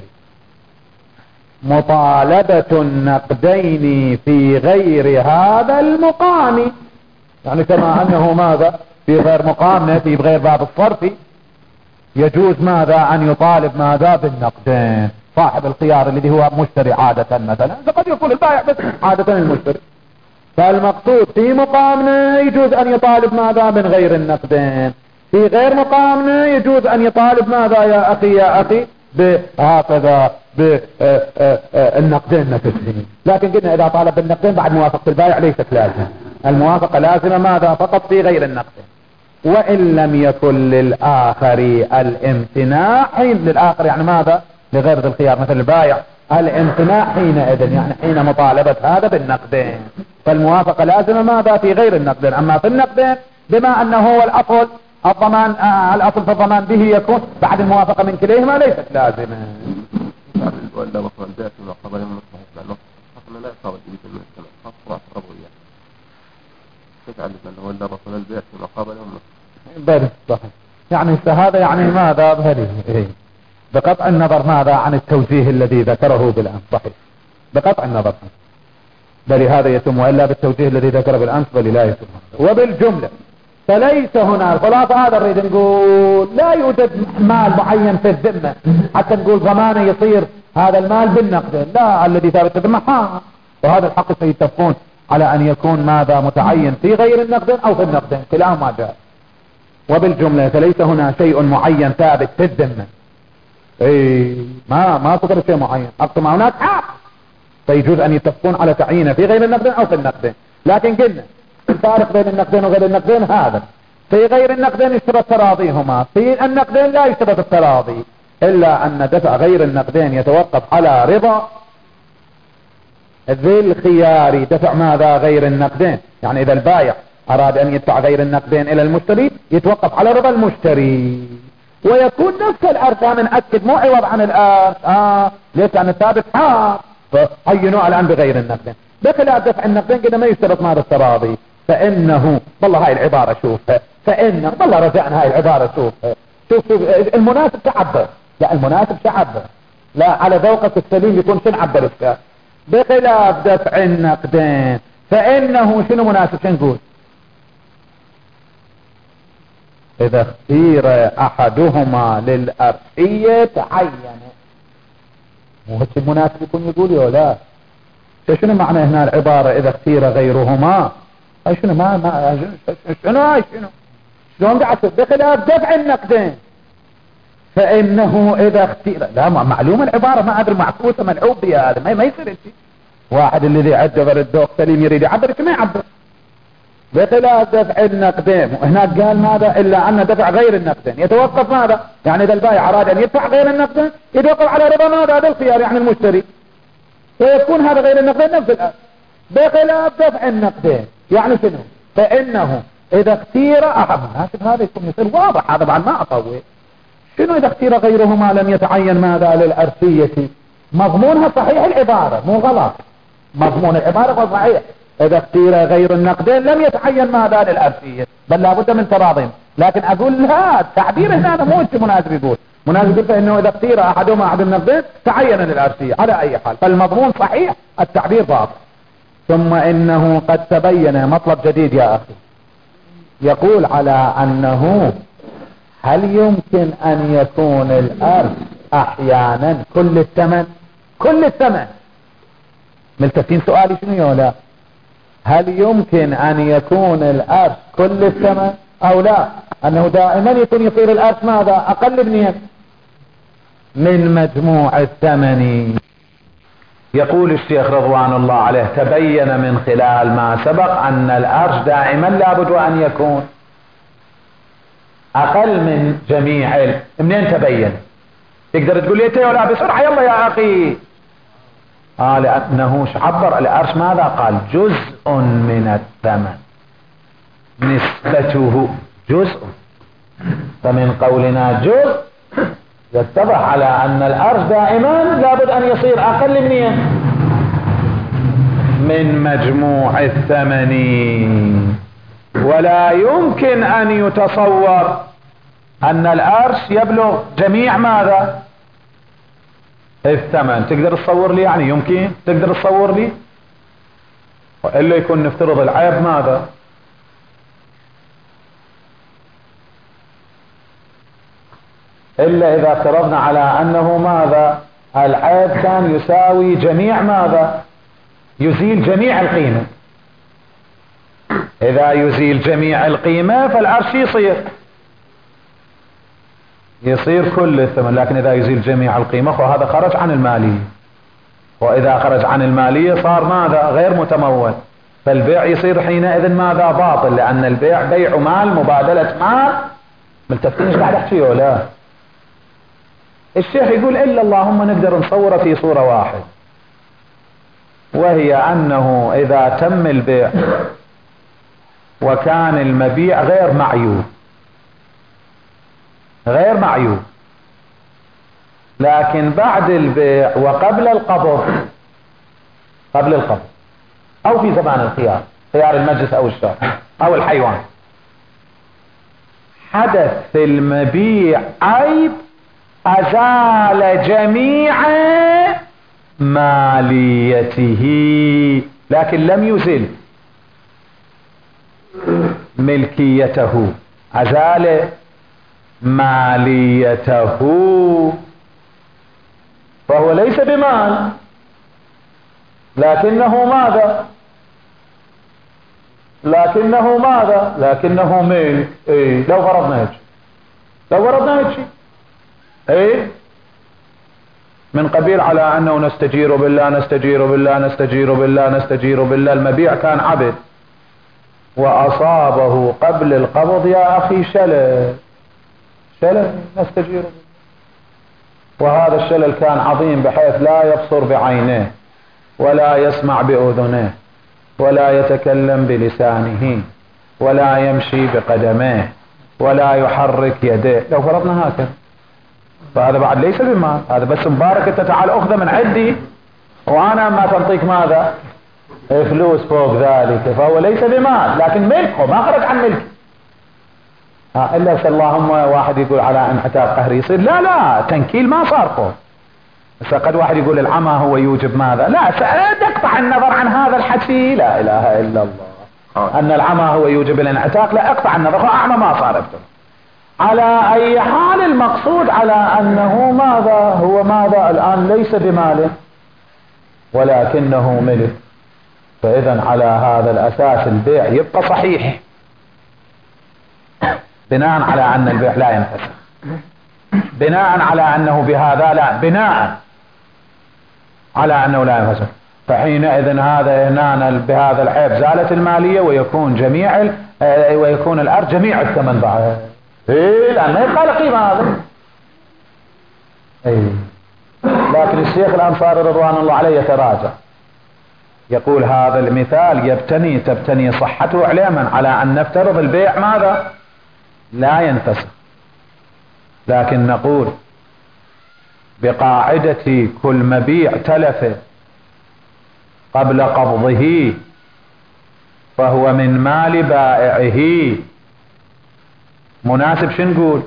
مطالبة النقدين في غير هذا المقام، يعني كما أنه ماذا؟ في غير مقامنا، في غير باب الصرف، يجوز ماذا؟ أن يطالب ماذا؟ بالنقدين. صاحب الخيار الذي هو مشتري عادة مثلا، قد يقول البائع بس عادة المشتري، فالمقصود في مقامنا يجوز أن يطالب ماذا؟ من غير النقدين. في غير مقامنا يجوز أن يطالب ماذا يا أخي يا أخي؟ بهكذا بالنقدين نفسهم. لكن قلنا إذا طالب بالنقدين بعد موافقة البائع ليست لازمة، الموافقة لازمة ماذا؟ فقط في غير النقدين. وإن لم يكن للآخر الامتناع، حين للآخر يعني ماذا؟ لغير ذي الخيار مثل البائع الامتناع حينئذ، يعني حين مطالبة هذا بالنقدين، فالموافقة لازمة ماذا؟ في غير النقدين. أما في النقدين بما أنه هو الأصل الضمان، الأصل في الضمان به يكون بعد الموافقة من كليهما ليست لازمة. ولا وصل البيع فيما قبل يوم المصلحة، لأنه حكم لا يصاب الجديد من السماء خاصة الربوية. كيف علمنا أنه ولا وصل البيع فيما قبل يوم المصلحة؟ بل صحيح، يعني هذا يعني ماذا؟ بهذه بقطع النظر ماذا عن التوجيه الذي ذكره بالأمس. صحيح بقطع النظر، بل هذا يتم، وإلا بالتوجيه الذي ذكره بالأمس بل لا يتم. وبالجملة فليس هنا الخلاصة، هذا نريد نقول لا يوجد مال معين في الذمة حتى نقول ضمانه يصير هذا المال بالنقد، لا، الذي ثابت في الذمة حرام، وهذا الحق سيتفقون على أن يكون ماذا؟ متعين في غير النقد أو في النقد، كلاهما جاء. وبالجملة فليس هنا شيء معين ثابت في الذمة، ما صدر شيء معين، أقصى هناك حق، فيجوز أن يتفقون على تعيينه في غير النقد أو في النقد. لكن قلنا الفارق بين النقدين وغير النقدين هذا، في غير النقدين يشترط تراضيهما، في النقدين لا يشترط التراضي، إلا أن دفع غير النقدين يتوقف على رضا ذي الخيار دفع ماذا؟ غير النقدين. يعني إذا البائع أراد أن يدفع غير النقدين إلى المشتري يتوقف على رضا المشتري، ويكون نفس الأرقام نأكد مو عوض عن الأرض. ليش؟ لأن الثابت حار، فعينوا الآن بغير النقدين. بخلاف دفع النقدين كده ما يشترط ماذا؟ التراضي. فإنه والله هاي العبارة شوفها، فإنه والله رجعنا هاي العبارة شوفها، شوف المناسب تعبر، لا المناسب تعبر، لا على ذوقك السليم يكون شنو عبر الشيء. بخلاف دفع النقدين فإنه شنو مناسب؟ شنو نقول؟ إذا اختير أحدهما للأرضية تعين، مو هيك المناسب يكون يقول يا لا. شنو معنى هنا العبارة إذا اختير غيرهما؟ أي شنو شنو شلون قاعد؟ بخلاف دفع النقدين فإنه إذا اختير، لا معلومة العبارة، ما أدري معكوسة ملعوب بها، هذا ما يصير شيء. واحد الذي عجبر الذوق سليم يريد يعبر ما يعبر. بخلاف دفع النقدين هناك قال ماذا؟ إلا أن دفع غير النقدين يتوقف ماذا؟ يعني إذا البائع أراد أن يدفع غير النقدين يتوقف على رضا ماذا؟ هذا الخيار يعني المشتري، ويكون هذا غير النقدين نفس الأمر. بخلاف دفع النقدين يعني شنو؟ فإنه إذا اختير أحد، مناسب هذا يكون يصير واضح، هذا بعد ما أطول. شنو إذا اختير غيرهما لم يتعين ماذا؟ للأرثية. مضمونها صحيح العبارة مو غلط، مضمون العبارة صحيح. إذا اختير غير النقدين لم يتعين ماذا؟ للأرثية، بل لابد من تراضٍ. لكن أقول لا، التعبير هنا مو مناسب، يقول مناسب فإنه إذا اختير أحدهما أحد النقدين تعين للأرثية على أي حال، فالمضمون صحيح، التعبير باطل. ثم إنه قد تبين مطلب جديد يا أخي، يقول على أنه هل يمكن أن يكون الأرث أحيانا كل الثمن ملتفين سؤالي شنو يا لا؟ هل يمكن أن يكون الأرث كل الثمن أو لا؟ أنه دائما يكون يصير الأرث ماذا؟ أقل من مجموع الثمن. يقول الشيخ رضوان الله عليه تبين من خلال ما سبق أن الأرث دائما لابد أن يكون أقل من جميع. منين تبين؟ تقدر تقول لي ولا بسرعة يلا يا أخي؟ لأنه عبر الأرش ماذا قال؟ جزء من الثمن، نسبته جزء، فمن قولنا جزء يتضح على أن الأرش دائما لابد أن يصير أقل من مجموع الثمن، ولا يمكن أن يتصور أن الأرش يبلغ جميع ماذا؟ الثمن. تقدر تصور لي؟ يعني يمكن تقدر تصور لي؟ وإلا يكون نفترض العيب ماذا؟ إلا إذا افترضنا على أنه ماذا؟ العيب كان يساوي جميع ماذا؟ يزيل جميع القيمة. إذا يزيل جميع القيمة فالعرش يصير كل الثمن، لكن إذا يزيل جميع القيمة فهذا خرج عن المالية، وإذا خرج عن المالية صار ماذا؟ غير متمول، فالبيع يصير حينئذ ماذا؟ باطل، لأن البيع بيع مال مبادلة مال. ملتفتين ايش قاعد احكي ولا؟ الشيخ يقول إلا اللهم نقدر نصوره في صورة واحد، وهي أنه إذا تم البيع وكان المبيع غير معيوب، لكن بعد البيع وقبل القبض أو في زمان الخيار، خيار المجلس أو الشرط أو الحيوان، حدث في المبيع عيب أزال جميع ماليته، لكن لم يزل ملكيته، أزال ماليته، فهو ليس بمال لكنه ماذا؟ لكنه ملك. لو فرضنا هيك من قبيل على أنه نستجير بالله، المبيع كان عبد وأصابه قبل القبض يا أخي شلل نستجير بالله، وهذا الشلل كان عظيم بحيث لا يبصر بعينيه ولا يسمع بأذنيه ولا يتكلم بلسانه ولا يمشي بقدميه ولا يحرك يديه. لو فرضنا هكذا فهذا بعد ليس بمال، هذا بس مبارك انت تعال اخذه من عندي وانا ما تنطيك ماذا؟ فلوس فوق ذلك، فهو ليس بمال لكن ملكه ما خرج عن ملكه. الا اللهم واحد يقول على انعتاق قهري يصير لا تنكيل ما صار فوق. بس قد واحد يقول العمى هو يوجب ماذا؟ لا، تقطع النظر عن هذا الحكي، لا اله الا الله، ان العمى هو يوجب الانعتاق، لا اقطع النظر، هو اعمى ما صار ابدا. على اي حال المقصود على انه هو الان ليس بماله ولكنه ملك، فاذا على هذا الاساس البيع يبقى صحيح بناء على ان البيع لا ينفسخ، بناء على انه بهذا لا، بناء على انه لا ينفسخ، فحينئذ هذا هنا بهذا العيب زالت المالية ويكون الارض جميع الثمن بعد. لأن ما يبقى له قيمة هذا. لكن الشيخ الأنصاري رضوان الله عليه يتراجع، يقول هذا المثال تبتني صحته علما على أن نفترض البيع ماذا؟ لا ينفسخ، لكن نقول بقاعدة كل مبيع تلف قبل قبضه فهو من مال بائعه. مناسب شو نقول؟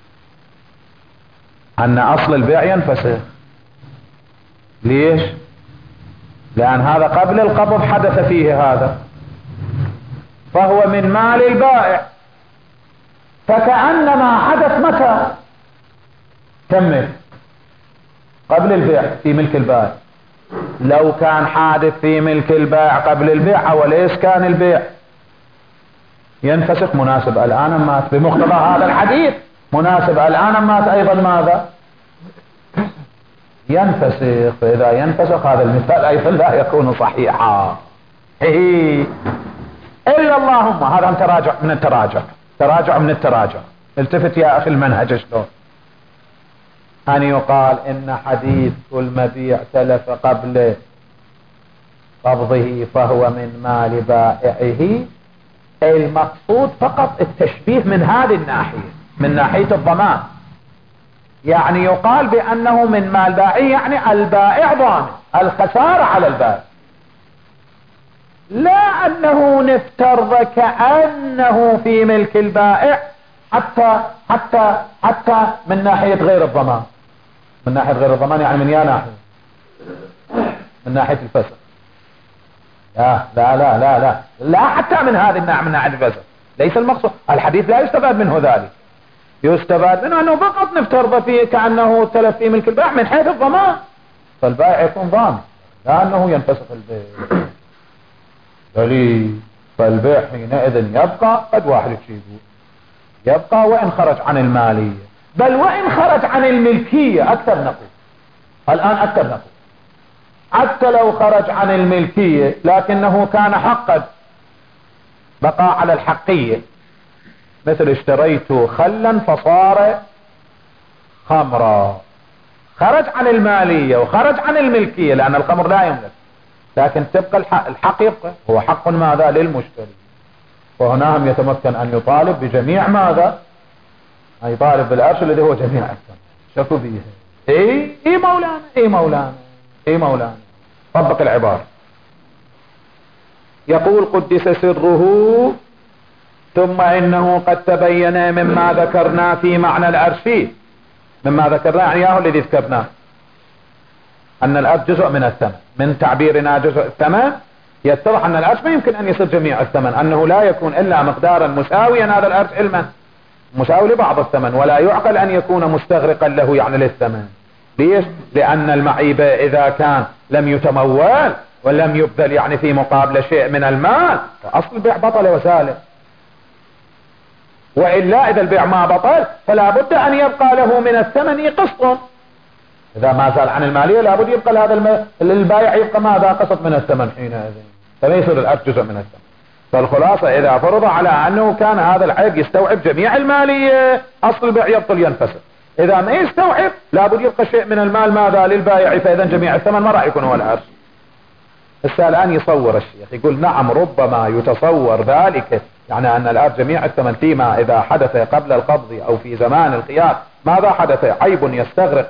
أن أصل البيع ينفسخ. ليش؟ لأن هذا قبل القبض حدث فيه هذا، فهو من مال البائع، فكأنما حدث متى؟ كمل قبل البيع في ملك البائع. لو كان حادث في ملك البائع قبل البيع وليس كان البيع ينفسخ، مناسب الآن مات بمقتضى هذا الحديث، مناسب الآن مات أيضا ماذا؟ ينفسخ. فإذا ينفسخ هذا المثال أيضا لا يكون صحيحا. إلا اللهم هذا تراجع من التراجع. التفت يا أخي المنهج شلون أن يقال إن حديث كل مبيع تلف قبل قبضه فهو من مال بائعه. المقصود فقط التشبيه من هذه الناحية، من ناحية الضمان. يعني يقال بأنه من مال بائعه، يعني البائع ضامن الخسارة على البائع، لا أنه نفترض كأنه في ملك البائع حتى من ناحية غير الضمان. من ناحية غير الضمان يعني من ناحية، من ناحية الفسق. لا لا لا لا لا لا، حتى من هذه الناحية، من ناحية الفسق ليس المقصود. الحديث لا يستفاد منه ذلك، يستفاد منه أنه فقط نفترض فيه كأنه تلف في ملك البائع من حيث الضمان، فالبائع يكون ضامن لا أنه ينفسخ البيع. دليل فالبيع حينئذ يبقى، قد واحد يقول يبقى وإن خرج عن المالية، بل وإن خرج عن الملكية أكثر نقول. الآن أكثر نقول حتى لو خرج عن الملكية لكنه كان حقا بقى على الحقية، مثل اشتريت خلا فصار خمرا، خرج عن المالية وخرج عن الملكية لأن الخمر لا يملك، لكن تبقى الحق يبقى هو حق ماذا للمشتري. وهنا هم يتمكن أن يطالب بجميع ماذا، أن يطالب بالأرش الذي هو جميع الثمن. شكوا به اي مولانا، اي مولانا، اي مولانا. طبق العبارة. يقول قدس سره ثم إنه قد تبين مما ذكرنا في معنى الأرش، مما ذكرنا يعني الذي ذكرناه أن الأرش جزء من الثمن، من تعبيرنا جزء الثمن يتضح أن الأرش ما يمكن أن يصير جميع الثمن، أنه لا يكون إلا مقدارا مساويا هذا الأرش علما مساوي لبعض الثمن، ولا يعقل أن يكون مستغرقا له يعني للثمن. ليش؟ لأن المعيب إذا كان لم يتمول ولم يبذل يعني في مقابل شيء من المال فأصل البيع بطل وسالم، وإلا إذا البيع ما بطل فلا بد أن يبقى له من الثمن قسط. إذا ما زال عن المالية لابد يبقى لهذا البائع يبقى ماذا قسط من الثمن حينئذ، فما يصير الأرش جزء من الثمن. فالخلاصة إذا فرض على أنه كان هذا العيب يستوعب جميع المالية أصل البيع يبطل ينفسد. إذا ما يستوعب لابد يبقى شيء من المال ماذا للبائع، فإذا جميع الثمن ما راح يكون هو الأرش. الآن يصور الشيخ يقول نعم ربما يتصور ذلك، يعني أن الأرش جميع الثمن فيما إذا حدث قبل القبض أو في زمان القياس. ماذا حدث؟ عيب يستغرق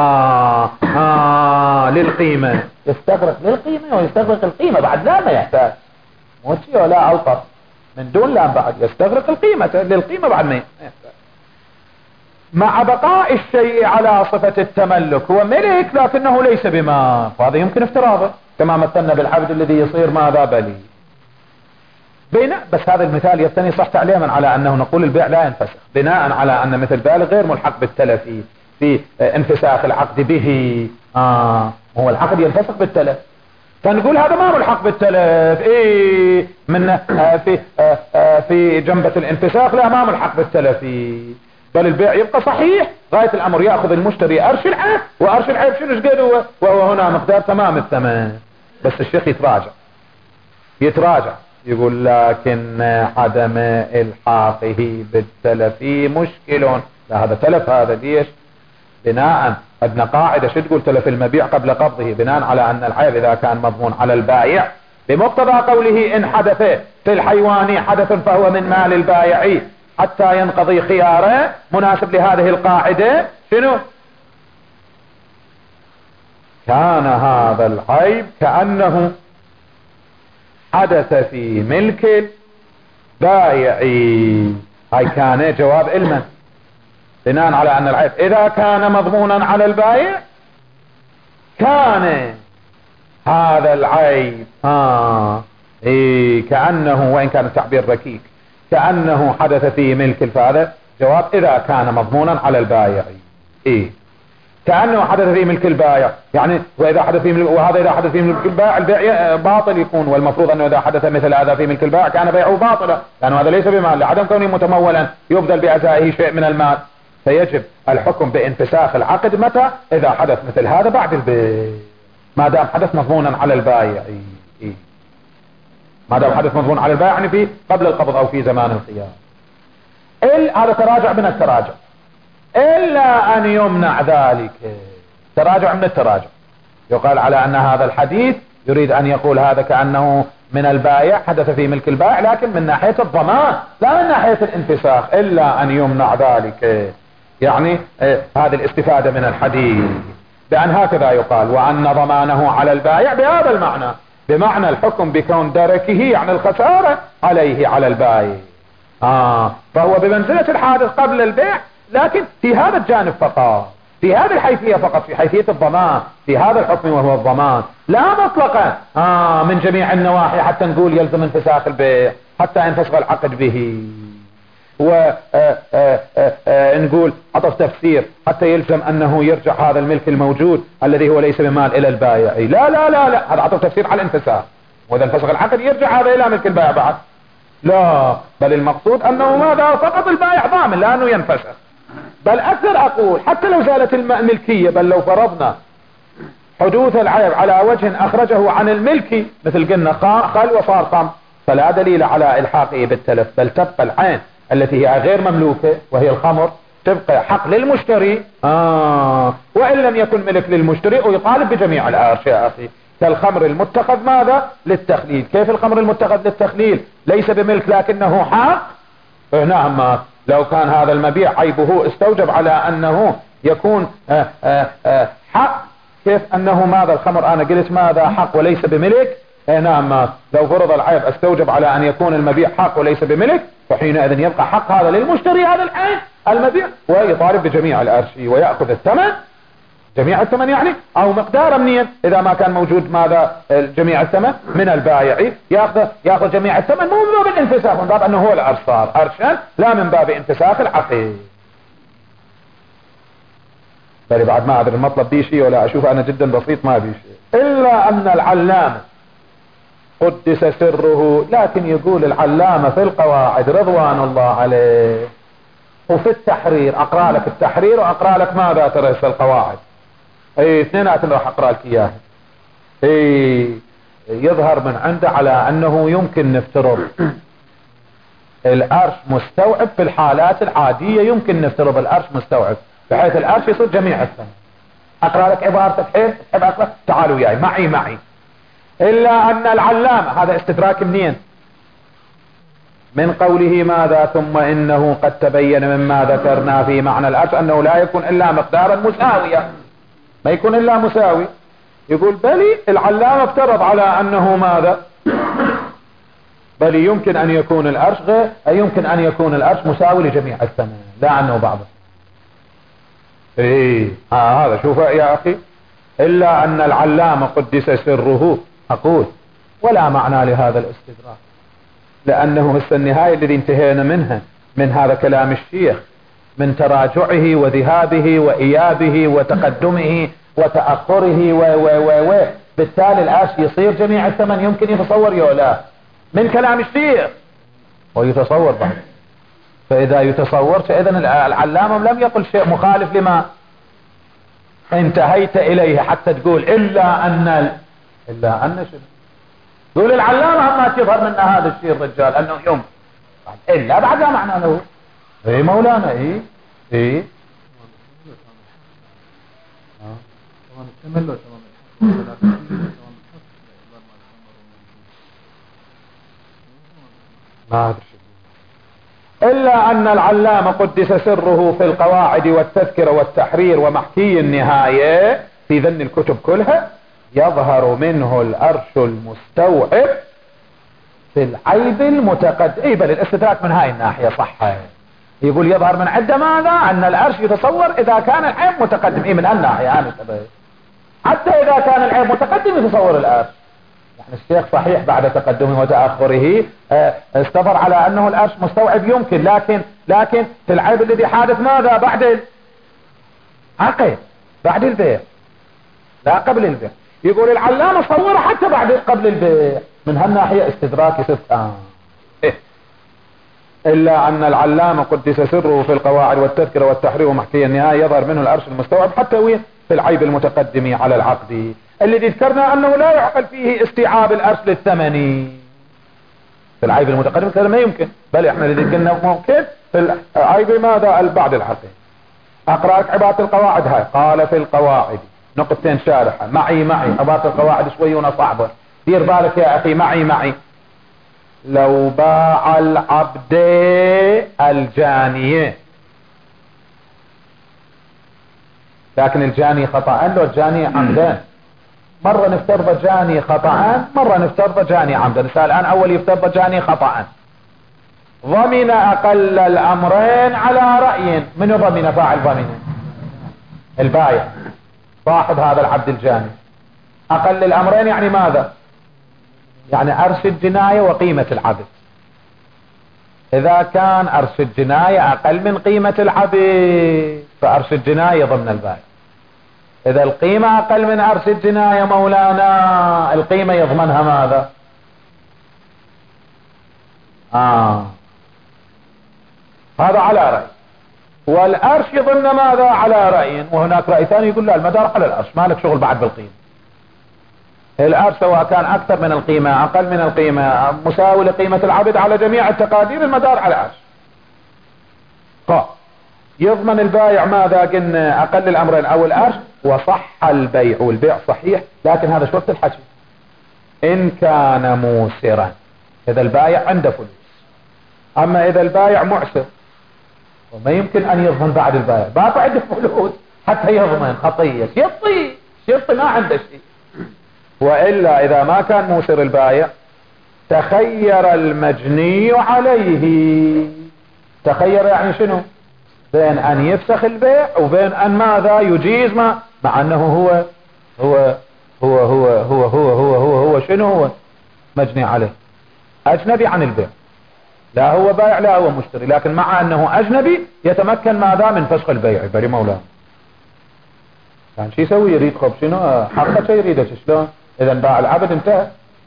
للقيمة، يستغرق للقيمة ويستغرق القيمة بعد لا ما يحتاج موتي ولا ألطف من دون لا بعد يستغرق القيمة للقيمة بعد ما يحتاج، مع بقاء الشيء على صفة التملك. هو ملك لكنه ليس بما، وهذا يمكن افتراضه كما مثلنا بالعبد الذي يصير ماذا بلي بناء. بس هذا المثال يبتني صح تعليما على أنه نقول البيع لا ينفسخ بناء على أن مثل بالغ غير ملحق بالتلف في انفساخ العقد به. هو العقد ينفسخ بالتلف، فنقول هذا ما ملحق بالتلف من في جنبة الانفساخ لا ما ملحق بالتلف، بل البيع يبقى صحيح غاية الأمر يأخذ المشتري أرش العيب، وأرش العيب شنو قد وهو هنا مقدار تمام الثمن. بس الشيخ يتراجع يقول لكن عدم إلحاقه بالتلف مشكل. لا هذا تلف، هذا ليش؟ بناء أدنى قاعدة شو تقول؟ تلف المبيع قبل قبضه، بناء على أن العيب إذا كان مضمون على البائع بمقتضى قوله إن حدث في الحيوان حدث فهو من مال البائع حتى ينقضي خياره. مناسب لهذه القاعدة شنو؟ كان هذا العيب كأنه حدث في ملك البائع. هاي كان جواب علما بناء على أن العيب إذا كان مضمونا على البائع كان هذا العيب كأنه، وإن كان التعبير ركيك، كأنه حدث في ملك الفاذا. جواب إذا كان مضمونا على البائع كأنه حدث في ملك البائع، يعني وإذا حدث في ملك، وهذا إذا حدث في ملك البائع البيع باطل يكون، والمفروض أنه إذا حدث مثل هذا في ملك البائع كان بيعه باطلا، لأنه هذا ليس بمال لعدم كونه متمولا يبذل بأزائه شيء من المال. فيجب الحكم بانفساخ العقد متى؟ إذا حدث مثل هذا بعد البيع، ما دام حدث مضمونا على البائع. ما دام حدث مضمون على البائع يعني في قبل القبض أو في زمان القيام. هذا تراجع من التراجع، إلا أن يمنع ذلك. تراجع من التراجع، يقال على أن هذا الحديث يريد أن يقول هذا كأنه من البائع، حدث في ملك البائع، لكن من ناحية الضمان لا من ناحية الانفساخ، إلا أن يمنع ذلك. يعني هذه الاستفادة من الحديث بأن هكذا يقال، وأن ضمانه على البائع بهذا المعنى، بمعنى الحكم بكون دركه يعني الخسارة عليه على البائع. فهو بمنزلة الحادث قبل البيع، لكن في هذا الجانب فقط، في هذه الحيثية فقط، في حيثية الضمان، في هذا الحكم وهو الضمان، لا مطلقا من جميع النواحي حتى نقول يلزم انفساخ البيع حتى ينفسخ العقد به، ونقول عطف تفسير حتى يلزم أنه يرجع هذا الملك الموجود الذي هو ليس بمال إلى البائع. لا لا لا لا، هذا عطف تفسير على الانفساخ، وإذا انفسخ العقد يرجع هذا إلى ملك البائع بعد. لا، بل المقصود أنه ماذا؟ فقط البائع ضامن لأنه ينفسخ. بل أكثر أقول حتى لو زالت الملكية، بل لو فرضنا حدوث العيب على وجه أخرجه عن الملك، مثل قلنا خل وصار خم، فلا دليل على إلحاقه بالتلف، بل تبقى العين التي هي غير مملوكة وهي الخمر تبقى حق للمشتري، وإن لم يكن ملك للمشتري ويطالب بجميع الأرش يا أخي. كالخمر المتخذ ماذا؟ للتخليل. كيف الخمر المتخذ للتخليل ليس بملك لكنه حق؟ نعم، لو كان هذا المبيع عيبه استوجب على أنه يكون حق، كيف أنه ماذا الخمر أنا قلت ماذا حق وليس بملك؟ نعم، لو فرض العيب استوجب على أن يكون المبيع حق وليس بملك، فحينئذ يبقى حق هذا للمشتري هذا العين المبيع، ويطالب بجميع الأرش ويأخذ الثمن، جميع الثمن يعني، أو مقدار منين إذا ما كان موجود ماذا جميع الثمن من البائع، يأخذ جميع الثمن، مو من باب الانفساخ، من باب أنه هو الأرش صار أرشا، لا من باب انفساخ العقد. بل بعد ما أدري المطلب بي شيء ولا أشوف أنا جدا بسيط ما بي شيء، إلا أن العلامة قدس سره، لكن يقول العلامة في القواعد رضوان الله عليه وفي التحرير، أقرأ لك التحرير وأقرأ لك ماذا ترى القواعد، اثنينات راح أقرأ لك إياها. يظهر من عنده على أنه يمكن نفترض الأرش مستوعب في الحالات العادية، يمكن نفترض الأرش مستوعب بحيث الأرش يصير جميع الثمن. أقرأ لك عبارة بحيث تحب أقرأ، تعالوا وياي معي. إلا أن العلامة، هذا استدراك منين؟ من قوله ماذا ثم إنه قد تبين مما ذكرنا في معنى الأرش أنه لا يكون إلا مقدارا مساويا، ما يكون إلا مساوي. يقول بلي العلامة افترض على أنه ماذا؟ بلي يمكن أن يكون الأرش يمكن أن يكون الأرش مساوي لجميع الثمن، لا أنه بعضه. هذا شوف يا أخي، إلا أن العلامة قدس سره، أقول ولا معنى لهذا الاستدراك، لأنه هسه النهاية الذي انتهينا منها من هذا كلام الشيخ، من تراجعه وذهابه وإيابه وتقدمه وتأخره بالتالي الأرش يصير جميع الثمن، يمكن يتصور يولا من كلام الشيخ ويتصور بعد. فإذا يتصور فإذن العلامة لم يقل شيء مخالف لما انتهيت إليه حتى تقول إلا أن شنو؟ يقول العلامة ما تظهر منا هذا الشيء الرجال أنه يوم إلا بعد ما معنى له. مولانا ما أدري. إلا أن العلامة قدس سره في القواعد والتذكرة والتحرير ومحكي النهاية في ذن الكتب كلها يظهر منه الأرش المستوعب في العيب المتقدم. بل الاستدراك من هاي الناحية صح، يقول يظهر من عدة ماذا؟ أن الأرش يتصور إذا كان العيب متقدم. من الناحية حتى إذا كان العيب متقدم يتصور الأرش. يعني الشيخ صحيح بعد تقدمه وتأخره استظهر على أنه الأرش مستوعب يمكن، لكن في العيب الذي حادث ماذا؟ بعد العقد، بعد البيع لا قبل البيع. يقول العلامة صوره حتى بعد قبل البيع، من هالناحية استدراك يصير إلا أن العلامة قدس سره في القواعد والتذكرة والتحرير ومحكي النهاية يظهر منه الأرش المستوعب حتى وين في العيب المتقدم على العقد الذي ذكرنا أنه لا يعقل فيه استيعاب الأرش للثمن. في العيب المتقدم ما يمكن، بل احنا الذي قلنا ممكن في العيب ماذا؟ بعد العقد. أقرأ لك عبارة القواعد هاي. قال في القواعد نقطتين شارحة. معي عبارة القواعد شوية صعبة، دير بالك يا أخي. معي لو باع العبد الجانية، لكن الجاني خطأ لو الجاني عمدا. مرة نفترض جاني خطأ، مرة نفترض جاني عمدا. الآن أول يفترض جاني خطأ. ضمن أقل الأمرين على رأي. من ضمن؟ فاعل ضمن البايع صاحب هذا العبد الجاني. أقل الأمرين يعني ماذا؟ يعني أرش الجناية وقيمة العبد. إذا كان أرش الجناية أقل من قيمة العبد فأرش الجناية ضمن البايع. إذا القيمة أقل من أرش الجناية مولانا، القيمة يضمنها ماذا؟ هذا على رأي. والأرش يضمن ماذا؟ على رأي. وهناك رأي ثاني يقول لا، المدار على الأرش، مالك شغل بعد بالقيمة. الأرش سواء كان أكثر من القيمة أقل من القيمة مساوي لقيمة العبد على جميع التقادير، المدار على الأرش. يضمن البائع ماذا؟ قلنا أقل الأمرين أو الأرش. وصح البيع، والبيع صحيح، لكن هذا شو وقت الحكي؟ إن كان موسرا، إذا البائع عنده فلوس. أما إذا البائع معسر وما يمكن أن يضمن بعد البائع، باقي عنده فلوس حتى يضمن خطية، شرطي ما عنده شيء. وإلا إذا ما كان موسر البائع تخير المجني عليه. تخير يعني شنو؟ بين أن يفسخ البيع وبين أن ماذا؟ يجيز ما، مع أنه هو شنو؟ هو مجني عليه، أجنبي عن البيع، لا هو بائع لا هو مشتري، لكن مع أنه أجنبي يتمكن ماذا؟ من فسخ البيع. بري مولاه يعني شو يسوي؟ يريد خب شنو؟ حقه شيء يريده شلون؟ إذا باع العبد انتهى.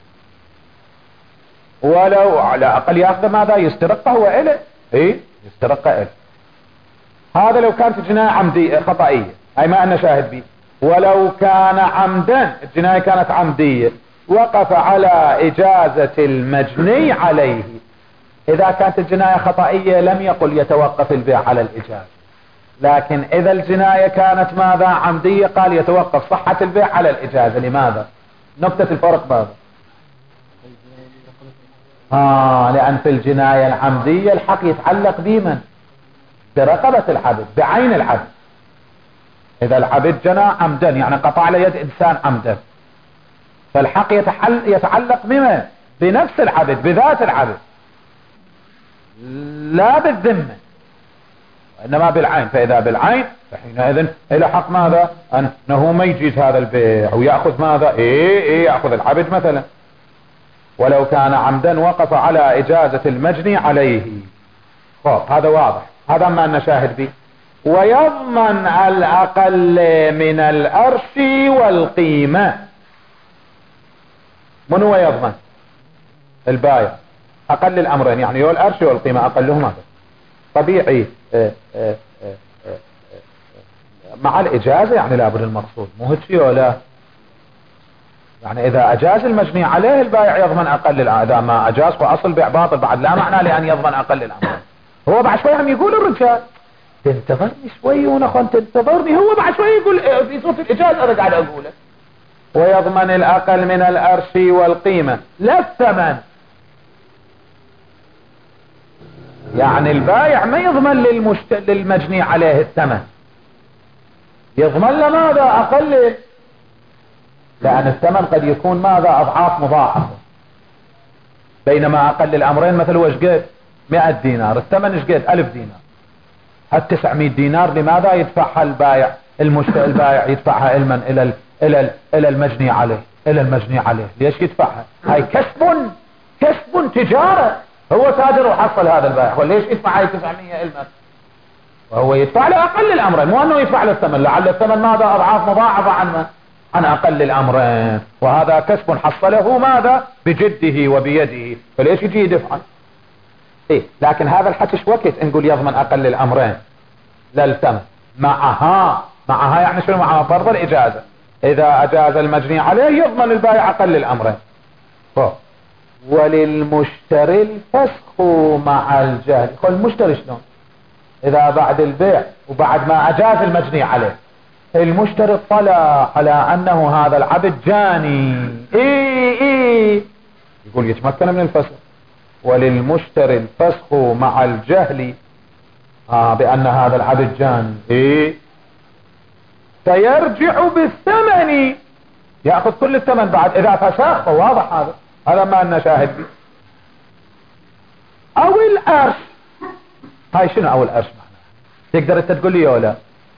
ولو على أقل يأخذ ماذا؟ يسترقه هو إله. يسترقه إله. هذا لو كانت الجناية عمدية خطأية، أي ما أنا شاهد به. ولو كان عمدا، الجناية كانت عمدية، وقف على إجازة المجني عليه. إذا كانت الجناية خطأية لم يقل يتوقف البيع على الإجازة، لكن إذا الجناية كانت ماذا؟ عمدية، قال يتوقف صحة البيع على الإجازة. لماذا؟ نقطة الفرق ماذا؟ لأن في الجناية العمدية الحق يتعلق بمن؟ برقبة العبد، بعين العبد. إذا العبد جنى عمدا يعني قطع على يد إنسان عمدا، فالحق يتعلق بمن؟ بنفس العبد، بذات العبد، لا بالذمة، وإنما بالعين. فإذا بالعين فحينئذ إلى حق ماذا؟ أنه ما يجيز هذا البيع ويأخذ ماذا؟ يأخذ العبد مثلا. ولو كان عمدا وقف على إجازة المجني عليه. هذا واضح، هذا ما نشاهد به. ويضمن الأقل من الأرش والقيمة. من هو يضمن؟ البائع. أقل الأمرين يعني يو الأرش والقيمة، أقلهم هذا طبيعي مع الإجازة، يعني لابد المقصود مو هيك ولا يعني إذا أجاز المجني عليه البائع يضمن أقل إذا ما أجاز فأصل بيع باطل بعد، لا معنى لأن يضمن أقل الأمرين. هو بعد شوي هم يقول الرجال تنتظرني شوي ونخون تنتظرني، هو بعد شوي يقول في صوت الإجازة أنا قاعد أقوله. ويضمن الأقل من الأرش والقيمة لا الثمن. يعني البائع ما يضمن للمجني عليه الثمن، يضمن له ماذا؟ أقل، لأن الثمن قد يكون ماذا؟ أضعاف مضاعفة. بينما أقل الأمرين مثل هو قد 100 دينار، الثمن قد 1000 دينار. هال 900 دينار لماذا يدفعها البائع؟ البائع يدفعها إلى إلى المجني عليه، إلى المجني عليه. ليش يدفعها؟ هاي كسب تجارة، هو تاجر وحصل هذا البائع، وليش يدفع هاي 900 إلما؟ وهو يدفع له أقل الأمرين، مو أنه يدفع له الثمن، لعل الثمن ماذا؟ أضعاف مضاعفة عن أقل الأمرين. وهذا كسب حصله ماذا؟ بجده وبيده، فليش يجي يدفع؟ لكن هذا الحكي شو وقت نقول يضمن أقل الأمرين لا الثمن؟ معها يعني شنو معها؟ فرض الإجازة. إذا أجاز المجني عليه يضمن البائع أقل الأمرين. وللمشتري الفسخ مع الجهل. المشتري شلون؟ إذا بعد البيع وبعد ما أجاز المجني عليه المشتري اطلع على انه هذا العبد جاني، يقول يتمكن من الفسخ. وللمشتري الفسخ مع الجهل بان هذا العبد جاني، فيرجع بالثمن، يأخذ كل الثمن بعد اذا فسخ. واضح هذا ما لنا شاهد به. او الارش، هاي شنو او الارش معناها؟ تقدر انت تقول لي ولا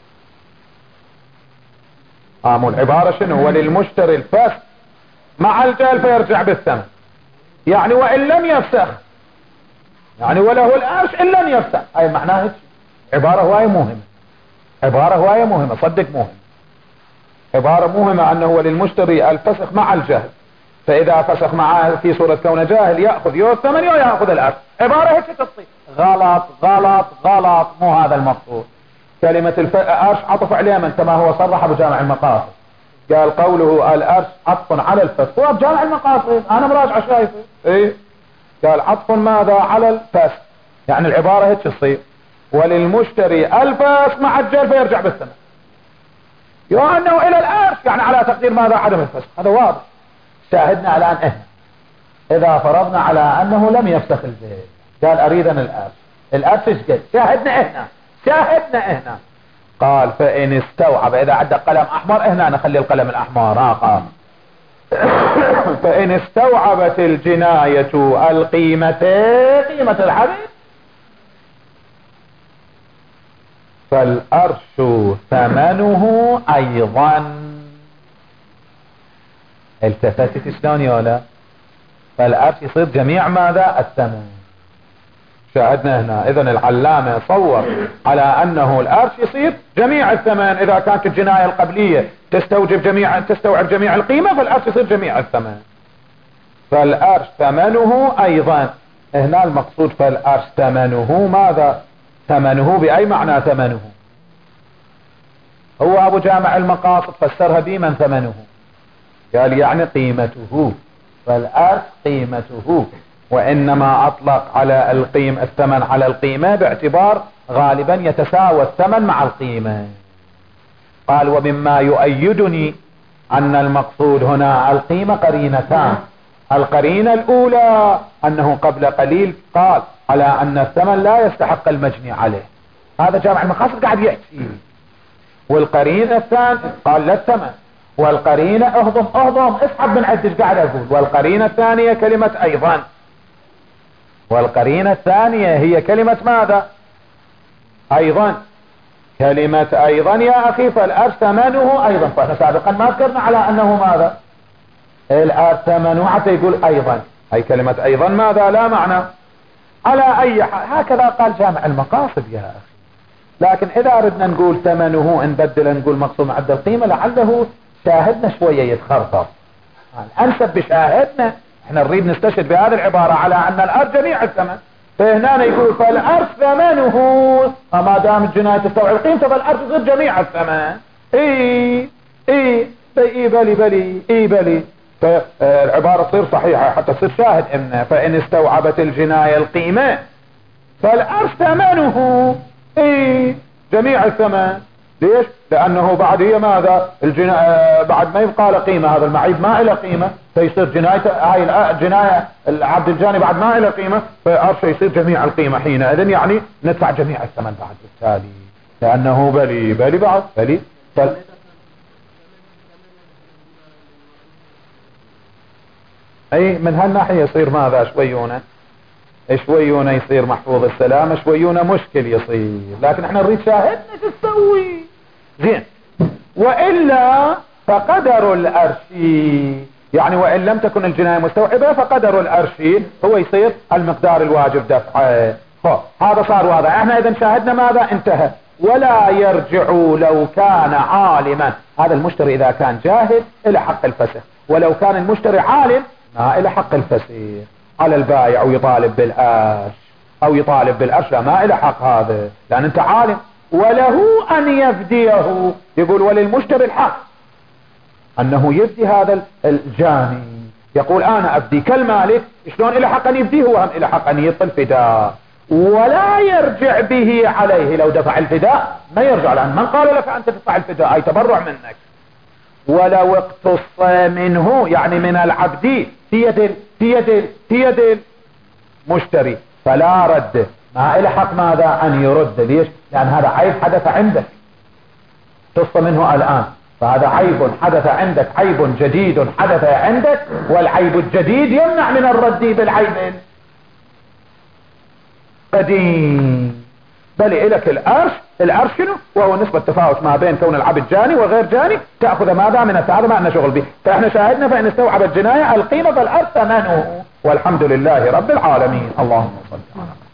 مو العبارة شنو؟ وللمشتري الفسخ مع الجهل فيرجع بالثمن، يعني وان لم يفسخ، يعني وله الارش ان لم يفسخ. هاي معناها عبارة هواية مهمة، عبارة هواية مهمة، صدق مهم، عبارة مهمة انه وللمشتري الفسخ مع الجهل، فاذا فسخ معه في صورة كونه جاهل يأخذ يو الثمن ويأخذ الارش. عبارة هيك تصير غلط غلط غلط، مو هذا المقصود. كلمة الارش عطف عليه من كما هو صرح بجامع المقاصد، قال قوله الارش عطف على الفسخ، هو بجامع المقاصد انا مراجعة شايفه، قال عطف ماذا على الفسخ، يعني العبارة هيك تصير وللمشتري الفسخ مع الجهل فيرجع بالثمن، يعني انه الى الارش، يعني على تقدير ماذا؟ عدم الفسخ. هذا واضح. شاهدنا الان اذا فرضنا على انه لم يفسخ البيع، قال اريد ان الارش، الارش ايش قد؟ شاهدنا هنا قال فان استوعب، اذا عندك قلم احمر هنا نخلي القلم الاحمر قال فان استوعبت الجناية القيمة، قيمة الحبيب، فالارش ثمنه ايضا. التفتت شلون يولا؟ فالارش يصير جميع ماذا؟ الثمن. شاهدنا هنا اذن العلامة صور على انه الارش يصير جميع الثمن، اذا كانت الجناية القبلية تستوعب جميع القيمة، فالارش يصير جميع الثمن. فالارش ثمنه ايضا، هنا المقصود فالارش ثمنه ماذا؟ ثمنه بأي معنى ثمنه؟ هو أبو جامع المقاصد فسرها بمن ثمنه، قال يعني قيمته، فالأرث قيمته، وإنما أطلق على الثمن على القيمة باعتبار غالبا يتساوى الثمن مع القيمة. قال ومما يؤيدني أن المقصود هنا القيمة قرينتان. القرينة الأولى أنه قبل قليل قال على أن الثمن لا يستحق المجني عليه، هذا جامع المقاصد قاعد يحكي. والقرينة الثانية قال لا الثمن، والقرينة اهضم اسحب من عدش قاعد أقول. والقرينة الثانية كلمة أيضا، والقرينة الثانية هي كلمة ماذا؟ أيضا، كلمة أيضا يا أخي. فالأرث ثمنه أيضا، فإحنا سابقا ما ذكرنا على أنه ماذا؟ الأرث ثمنه حتى يقول أيضا، أي كلمة أيضا ماذا؟ لا معنى. على أي حال هكذا قال جامع المقاصد يا أخي. لكن إذا أردنا نقول ثمنه نبدل نقول مقسوم عد القيمة، لعله شاهدنا شوية يتخرطف. أنسب بشاهدنا، احنا نريد نستشهد بهذه العبارة على أن الأرض جميع الثمن، فهنا يقول فالأرض ثمنه، ما دام الجناية تستوعب القيمة فالأرض تصير جميع الثمن. بلي فالعبارة تصير صحيحة حتى تصير شاهد إن فإن استوعبت الجناية القيمة فالأرض ثمنه جميع الثمن. ليش؟ لأنه بعد هي ماذا؟ بعد ما يبقى له قيمة، هذا المعيب ما له قيمة، فيصير هاي الجناية العبد الجاني بعد ما له قيمة، فالأرش يصير جميع القيمة حينئذ، يعني ندفع جميع الثمن بعد بالتالي، لأنه بلي بعد بلي أي من هالناحية يصير ماذا؟ شويونه يصير محفوظ السلامة، شويونه مشكل يصير. لكن احنا نريد شاهدنا شو تسوي زين. وإلا فقدر الأرشي، يعني وإن لم تكن الجناية مستوعبة فقدر الأرشي هو يصير المقدار الواجب دفعه. هذا صار واضح. احنا اذا شاهدنا ماذا؟ انتهى. ولا يرجع لو كان عالما، هذا المشتري اذا كان جاهل الى حق الفسخ، ولو كان المشتري عالم ما الى حق الفسخ على البائع، او يطالب بالأرش لا ما الى حق هذا، لان انت عالم. وله ان يفديه، يقول وللمشتري الحق انه يفدي هذا الجاني، يقول انا افدي كالمالك، شلون الى حق ان يفديه؟ هو هم الى حق ان يطل فداء. ولا يرجع به عليه. لو دفع الفداء ما يرجع، لأن من قال لك أن تدفع الفداء؟ أي تبرع منك. ولو اقتص منه يعني من العبد في يد المشتري فلا رد، ما إلى حق ماذا أن يرد. ليش؟ لأن هذا عيب حدث عندك، اقتص منه الآن، فهذا عيب حدث عندك، عيب جديد حدث عندك، والعيب الجديد يمنع من الرد بالعيب القديم. بل إلك الأرش شنو؟ وهو نسبة تفاوت ما بين كون العبد جاني وغير جاني، تأخذ ماذا من السعادة ما لنا شغل به. فإحنا شاهدنا فإن استوعب الجناية القيمة فالأرش ثمنه. والحمد لله رب العالمين. اللهم صل على